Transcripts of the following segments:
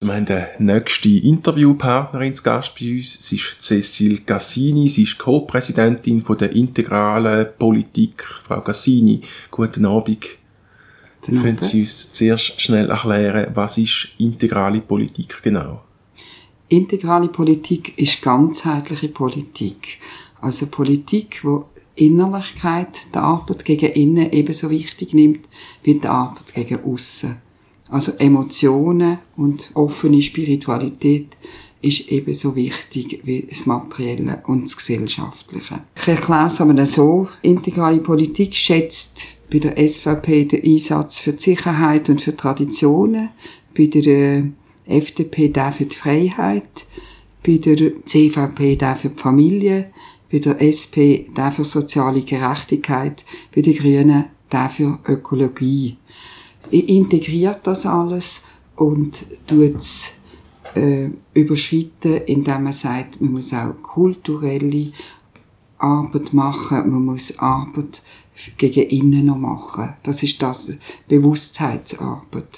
Wir haben eine nächste Interviewpartnerin zu Gast bei uns. Sie ist Cécile Cassini. Sie ist Co-Präsidentin von der integralen Politik. Frau Cassini, guten Abend. Können Sie uns zuerst schnell erklären, was ist integrale Politik genau? Integrale Politik ist ganzheitliche Politik. Also Politik, die Innerlichkeit der Arbeit gegen innen ebenso wichtig nimmt wie die Arbeit gegen aussen. Also Emotionen und offene Spiritualität ist ebenso wichtig wie das Materielle und das Gesellschaftliche. Ich erkläre es aber so. Integrale Politik schätzt bei der SVP den Einsatz für die Sicherheit und für Traditionen, bei der FDP der für die Freiheit, bei der CVP der für die Familie, bei der SP der für soziale Gerechtigkeit, bei den Grünen der für Ökologie. Integriert das alles und tut es überschreiten, indem man sagt, man muss auch kulturelle Arbeit machen, man muss Arbeit gegen innen noch machen. Das ist das Bewusstseinsarbeit,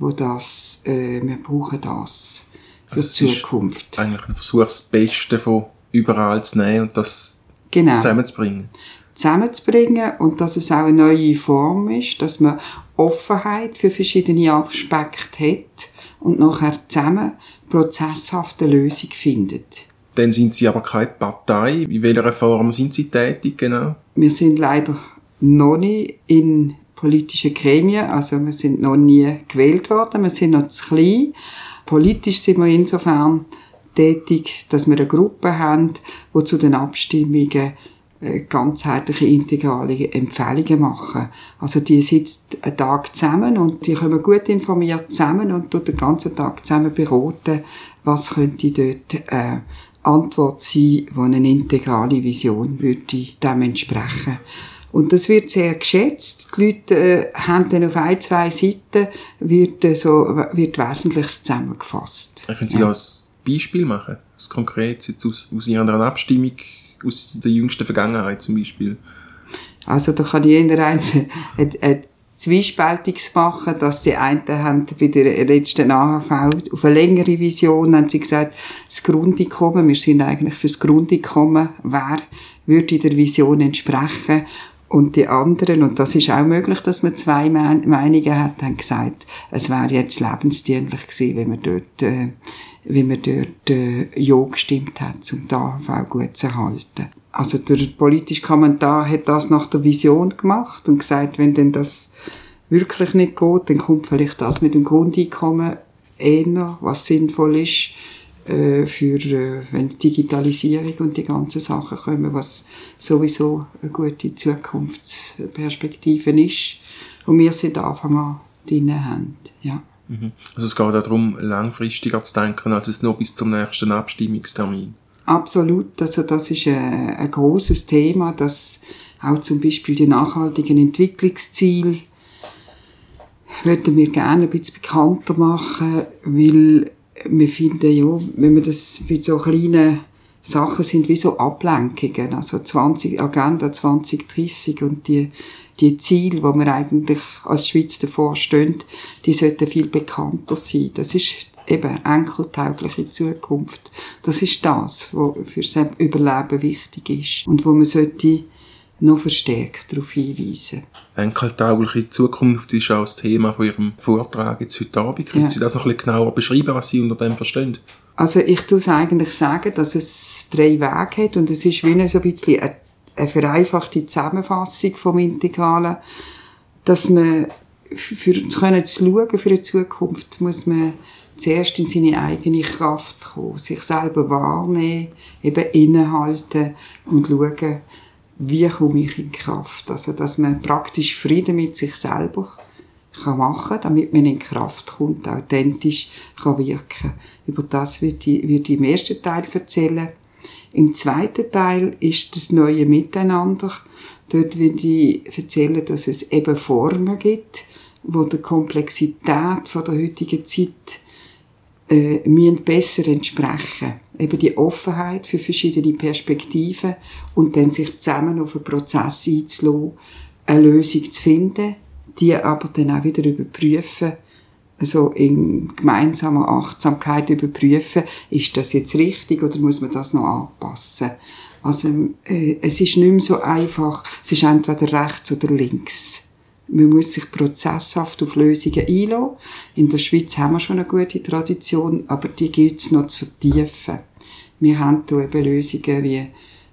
wir brauchen das für die Zukunft. Ist eigentlich ein Versuch, das Beste von überall zu nehmen und das zusammenzubringen. Und dass es auch eine neue Form ist, dass man Offenheit für verschiedene Aspekte hat und nachher zusammen prozesshafte Lösung findet. Dann sind Sie aber keine Partei. In welcher Form sind Sie tätig genau? Wir sind leider noch nicht in politischen Gremien, also wir sind noch nie gewählt worden, wir sind noch zu klein. Politisch sind wir insofern tätig, dass wir eine Gruppe haben, die zu den Abstimmungen ganzheitliche, integrale Empfehlungen machen. Also die sitzt einen Tag zusammen und die kommen gut informiert zusammen und tut den ganzen Tag zusammen beraten, was könnte dort Antwort sein, die eine integrale Vision würde dem entsprechen. Und das wird sehr geschätzt. Die Leute haben dann auf 1-2 Seiten wird Wesentliches zusammengefasst. Können Sie da ein Beispiel machen? Das konkret jetzt aus Ihrer Abstimmung, aus der jüngsten Vergangenheit zum Beispiel? Also da kann ich eher ein Zwiespältiges machen, dass die einen haben bei der letzten AHV auf eine längere Vision haben sie gesagt, das Grundeinkommen, wir sind eigentlich für das Grundeinkommen, wer würde der Vision entsprechen? Und die anderen, und das ist auch möglich, dass man 2 Meinungen hat, haben gesagt, es wäre jetzt lebensdienlich gewesen, wenn man dort ja gestimmt hat, um die AHV gut zu erhalten. Also der politische Kommentar hat das nach der Vision gemacht und gesagt, wenn denn das wirklich nicht geht, dann kommt vielleicht das mit dem Grundeinkommen eher, was sinnvoll ist, wenn die Digitalisierung und die ganzen Sachen kommen, was sowieso eine gute Zukunftsperspektive ist. Und wir sind Anfang an drin haben, ja. Also es geht auch darum, langfristiger zu denken, als es nur bis zum nächsten Abstimmungstermin. Absolut. Also das ist ein grosses Thema, dass auch zum Beispiel die nachhaltigen Entwicklungsziele würden wir gerne ein bisschen bekannter machen, weil wir finden, ja, wenn wir das bei so kleinen Sachen sind, wie so Ablenkungen, also Agenda 2030 und die Ziele, die wir eigentlich als Schweiz davor stehen, die sollten viel bekannter sein. Das ist eben enkeltaugliche Zukunft. Das ist das, was für das Überleben wichtig ist und wo man sollte noch verstärkt darauf hinweisen. Enkeltaugliche Zukunft ist auch das Thema von Ihrem Vortrag jetzt heute Abend. Können Sie das noch ein bisschen genauer beschreiben, was Sie unter dem verstehen? Also ich tue es eigentlich sagen, dass es 3 Wege hat und es ist wie so ein bisschen eine vereinfachte Zusammenfassung vom Integralen, dass man für die Zukunft muss man zuerst in seine eigene Kraft kommen, sich selber wahrnehmen, eben innehalten und schauen, wie komme ich in Kraft. Also, dass man praktisch Frieden mit sich selber machen kann, damit man in Kraft kommt, authentisch kann wirken. Über das würde ich im ersten Teil erzählen. Im zweiten Teil ist das neue Miteinander. Dort würde ich erzählen, dass es eben Formen gibt, die der Komplexität von der heutigen Zeit müssen besser entsprechen. Eben die Offenheit für verschiedene Perspektiven und dann sich zusammen auf einen Prozess einzulassen, eine Lösung zu finden, die aber dann auch wieder überprüfen, also in gemeinsamer Achtsamkeit überprüfen, ist das jetzt richtig oder muss man das noch anpassen. Also es ist nicht mehr so einfach, es ist entweder rechts oder links. Man muss sich prozesshaft auf Lösungen einlassen. In der Schweiz haben wir schon eine gute Tradition, aber die gilt es noch zu vertiefen. Wir haben hier eben Lösungen wie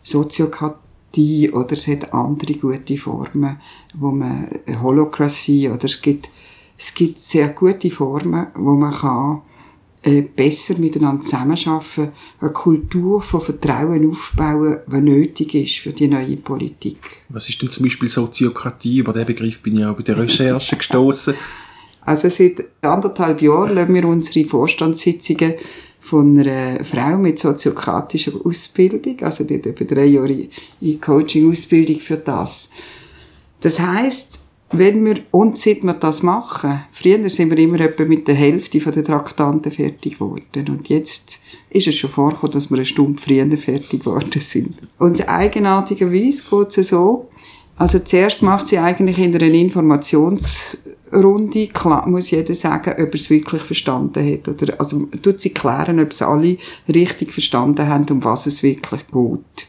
Soziokatie oder es hat andere gute Formen, wo man Holokratie oder es gibt sehr gute Formen, wo man kann besser miteinander zusammenarbeiten, eine Kultur von Vertrauen aufbauen, die nötig ist für die neue Politik. Was ist denn zum Beispiel Soziokratie? Über diesen Begriff bin ich auch bei der Recherche gestossen. Also seit 1,5 Jahren lassen wir unsere Vorstandssitzungen von einer Frau mit soziokratischer Ausbildung, also die hat etwa 3 Jahre in Coaching-Ausbildung für das. Das heisst, wenn wir, und seit wir das machen, früher sind wir immer etwa mit der Hälfte der Traktanten fertig geworden. Und jetzt ist es schon vorgekommen, dass wir eine Stunde früher fertig geworden sind. Und eigenartigerweise geht es so, also zuerst macht sie eigentlich in einer Informationsrunde, klar, muss jeder sagen, ob er es wirklich verstanden hat. Oder, also tut sie klären, ob es alle richtig verstanden haben, um was es wirklich geht.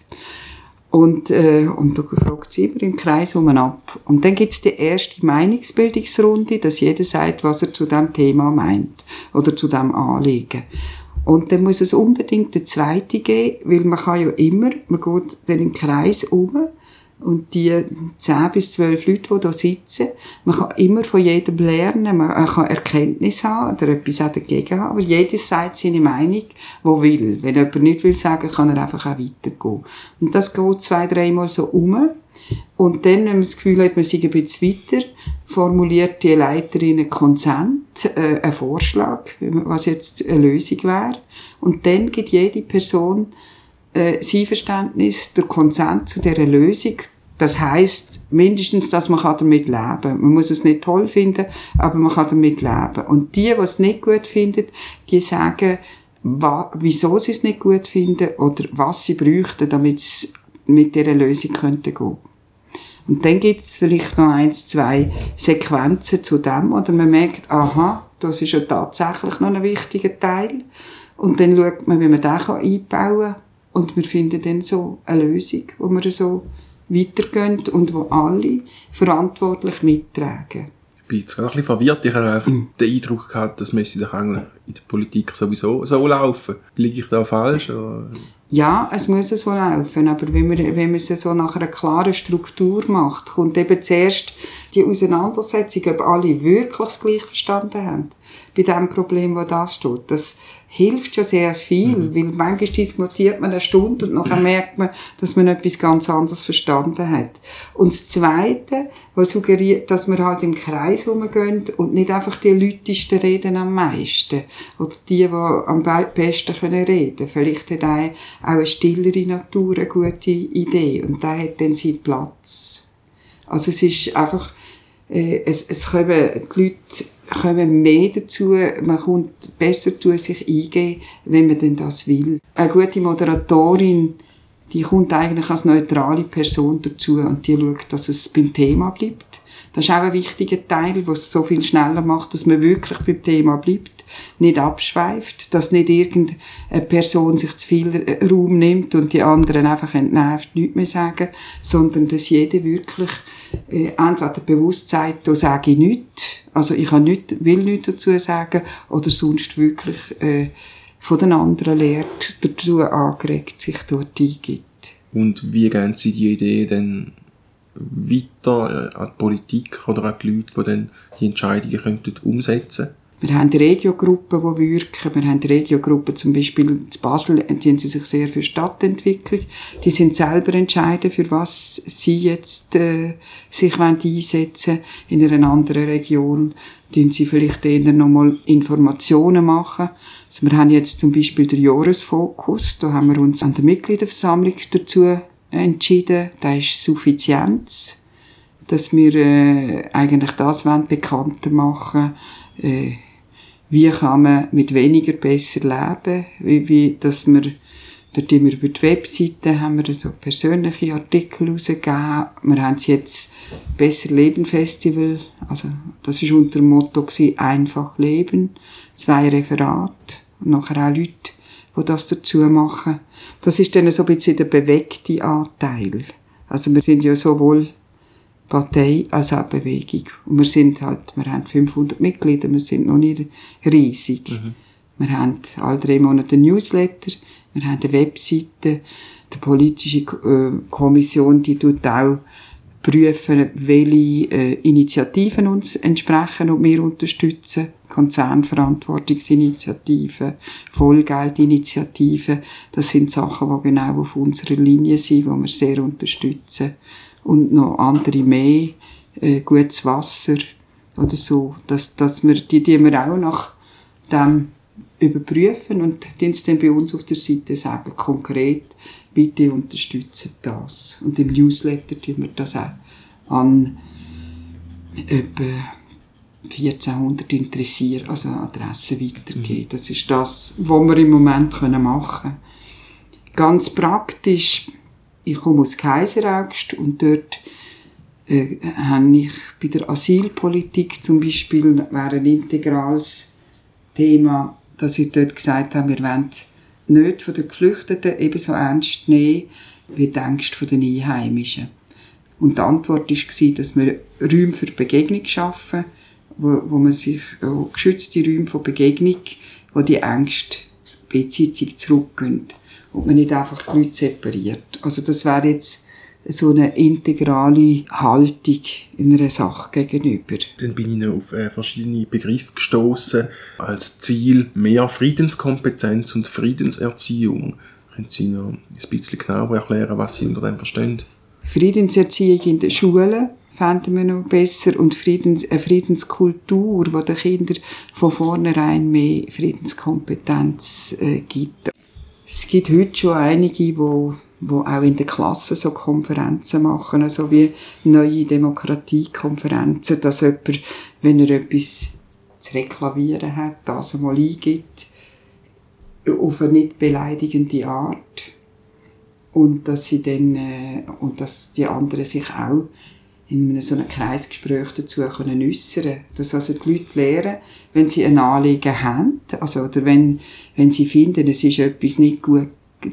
Und da fragt sie immer im Kreis um und ab. Und dann gibt's die erste Meinungsbildungsrunde, dass jeder sagt, was er zu dem Thema meint. Oder zu dem Anliegen. Und dann muss es unbedingt eine zweite geben, weil man kann ja immer, man geht dann im Kreis um und die 10 bis 12 Leute, die da sitzen, man kann immer von jedem lernen, man kann Erkenntnis haben oder etwas auch dagegen haben, aber jeder sagt seine Meinung, wo will. Wenn jemand nicht will sagen, kann er einfach auch weitergehen. Und das geht 2-3 Mal so und dann, wenn man das Gefühl hat, man sei ein bisschen weiter, formuliert die Leiterin einen Konsent, einen Vorschlag, was jetzt eine Lösung wäre. Und dann gibt jede Person sein Verständnis, der Konsent zu dieser Lösung. Das heisst mindestens, dass man damit leben kann. Man muss es nicht toll finden, aber man kann damit leben. Und die es nicht gut finden, die sagen, wieso sie es nicht gut finden oder was sie bräuchten, damit es mit dieser Lösung könnte gehen. Und dann gibt es vielleicht noch 1-2 Sequenzen zu dem, oder man merkt, aha, das ist ja tatsächlich noch ein wichtiger Teil. Und dann schaut man, wie man den einbauen kann. Und wir finden dann so eine Lösung, wo wir so weitergehen und wo alle verantwortlich mittragen. Ich bin jetzt gerade ein bisschen verwirrt. Ich habe einfach den Eindruck gehabt, das müsste doch eigentlich in der Politik sowieso so laufen. Liege ich da falsch? Oder? Ja, es muss so laufen, aber wenn man es so nach einer klaren Struktur macht, kommt eben zuerst die Auseinandersetzung, ob alle wirklich das Gleiche verstanden haben. Bei dem Problem, das da steht. Das hilft schon sehr viel, weil manchmal diskutiert man eine Stunde und nachher merkt man, dass man etwas ganz anderes verstanden hat. Und das Zweite, was suggeriert, dass wir halt im Kreis rumgehen und nicht einfach die Lautesten reden am meisten. Oder die am besten reden können. Vielleicht hat auch eine stillere Natur eine gute Idee und der hat dann seinen Platz. Also es ist einfach, es kommen die Leute kommen mehr dazu, man kommt besser dazu, sich eingeben, wenn man denn das will. Eine gute Moderatorin, die kommt eigentlich als neutrale Person dazu und die schaut, dass es beim Thema bleibt. Das ist auch ein wichtiger Teil, was es so viel schneller macht, dass man wirklich beim Thema bleibt, nicht abschweift, dass nicht irgendeine Person sich zu viel Raum nimmt und die anderen einfach entnervt nichts mehr sagen, sondern dass jeder wirklich entweder bewusst sagt, da sage ich nichts, also ich will nichts dazu sagen, oder sonst wirklich von den anderen lernt, dazu angeregt, sich dort eingibt. Und wie gehen Sie die Idee dann weiter an die Politik oder an die Leute, die dann die Entscheidungen könnten umsetzen? Wir haben Regiogruppen, die wirken. Wir haben Regiogruppen, zum Beispiel in Basel, die sich sehr für Stadtentwicklung. Die sind selber entscheiden, für was sie jetzt sich einsetzen wollen. In einer anderen Region tun sie vielleicht eher nochmal Informationen machen. Also wir haben jetzt zum Beispiel den Jahresfokus. Da haben wir uns an der Mitgliederversammlung dazu entschieden. Das ist Suffizienz. Dass wir eigentlich das bekannter machen wollen. Wie kann man mit weniger besser leben? Dass wir Dort haben wir über die Webseite haben wir so persönliche Artikel herausgegeben. Wir haben es jetzt «Besser Leben Festival», also das war unter dem Motto gewesen, «Einfach leben», 2 Referate und nachher auch Leute, die das dazu machen. Das ist dann so ein bisschen der bewegte Anteil. Also wir sind ja sowohl Partei als auch Bewegung. Und wir haben 500 Mitglieder, wir sind noch nicht riesig. Wir haben alle 3 Monate ein Newsletter, wir haben eine Webseite, die politische Kommission, die tut auch prüfen, welche Initiativen uns entsprechen und wir unterstützen. Konzernverantwortungsinitiativen, Vollgeldinitiativen, das sind Sachen, die genau auf unserer Linie sind, die wir sehr unterstützen. Und noch andere mehr, gutes Wasser oder so, dass wir die wir auch nach dem überprüfen und die uns dann bei uns auf der Seite sagen, konkret, bitte unterstützt das. Und im Newsletter tun wir das auch an etwa 1400 Interessierte, also Adressen weitergeben. Das ist das, was wir im Moment machen können. Ganz praktisch, ich komme aus Kaiseraugst und dort habe ich bei der Asylpolitik zum Beispiel wäre ein integrales Thema, dass ich dort gesagt habe, wir wollen nicht von den Geflüchteten ebenso ernst nehmen wie die Ängste der Einheimischen. Und die Antwort war, dass wir Räume für Begegnung schaffen, wo man sich geschützte Räume von Begegnung, wo die Ängste beidseitig zurückgehen und man nicht einfach die Leute separiert. Also das wäre jetzt so eine integrale Haltung in einer Sache gegenüber. Dann bin ich noch auf verschiedene Begriffe gestoßen als Ziel mehr Friedenskompetenz und Friedenserziehung. Können Sie noch ein bisschen genauer erklären, was Sie unter dem verstehen? Friedenserziehung in den Schulen fänden wir noch besser und eine Friedenskultur, die den Kindern von vornherein mehr Friedenskompetenz gibt. Es gibt heute schon einige, die auch in den Klassen so Konferenzen machen, also wie neue Demokratiekonferenzen, dass jemand, wenn er etwas zu reklamieren hat, das einmal eingibt, auf eine nicht beleidigende Art. Und dass dass die anderen sich auch in so einem Kreisgespräch dazu äußern können. Dass also die Leute lernen, wenn sie ein Anliegen haben, also, oder wenn sie finden, es ist nicht gut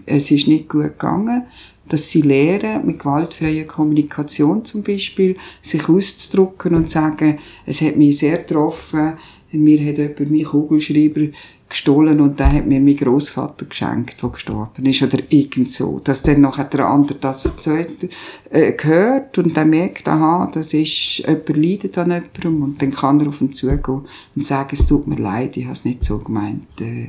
gegangen, dass sie lernen, mit gewaltfreier Kommunikation zum Beispiel, sich auszudrücken und sagen, es hat mich sehr getroffen, mir hat jemand meinen Kugelschreiber gestohlen und der hat mir mein Grossvater geschenkt, der gestorben ist, oder irgend so. Dass dann nachher der andere das erzählt, hört und dann merkt, aha, das ist, jemand leidet an jemandem und dann kann er auf ihn zugehen und sagen, es tut mir leid, ich habe es nicht so gemeint.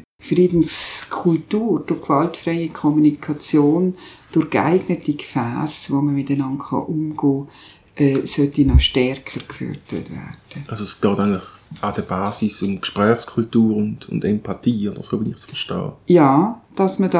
Friedenskultur, durch gewaltfreie Kommunikation, durch geeignete Gefäße, wo man miteinander umgehen kann, sollte noch stärker gefördert werden. Also es geht eigentlich an der Basis um Gesprächskultur und Empathie, oder so, wie ich es verstehe. Ja, dass man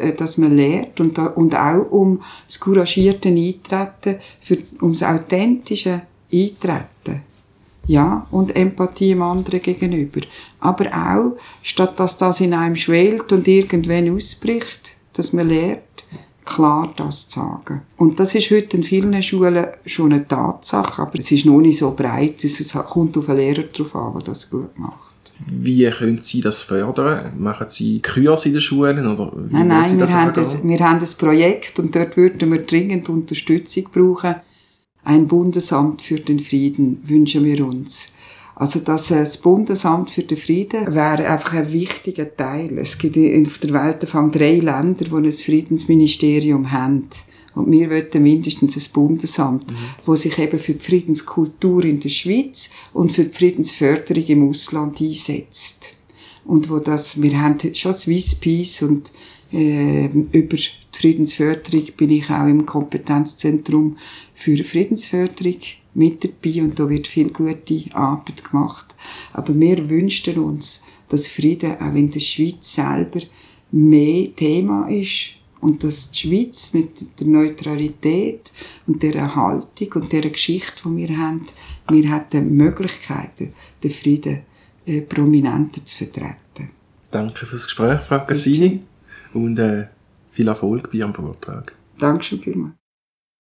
lernt und auch um das couragierte Eintreten, um das authentische Eintreten. Ja, und Empathie dem anderen gegenüber. Aber auch, statt dass das in einem schwelt und irgendwann ausbricht, dass man lernt, klar das zu sagen. Und das ist heute in vielen Schulen schon eine Tatsache, aber es ist noch nicht so breit, es kommt auf den Lehrer drauf an, der das gut macht. Wie können Sie das fördern? Machen Sie Kurse in den Schulen? Oder wie Nein, Sie wir haben ein Projekt und dort würden wir dringend Unterstützung brauchen. Ein Bundesamt für den Frieden wünschen wir uns. Also das Bundesamt für den Frieden wäre einfach ein wichtiger Teil. Es gibt auf der Welt 3 Länder, die ein Friedensministerium haben. Und wir wollten mindestens ein Bundesamt, das sich eben für die Friedenskultur in der Schweiz und für die Friedensförderung im Ausland einsetzt. Und wir haben schon Swiss Peace und über die Friedensförderung bin ich auch im Kompetenzzentrum für Friedensförderung mit dabei und da wird viel gute Arbeit gemacht. Aber wir wünschten uns, dass Frieden auch in der Schweiz selber mehr Thema ist und dass die Schweiz mit der Neutralität und der Haltung und der Geschichte, die wir haben Möglichkeiten, den Frieden prominenter zu vertreten. Danke fürs Gespräch, Frau Cassini. Und Viel Erfolg bei Ihrem Vortrag. Dankeschön vielmals.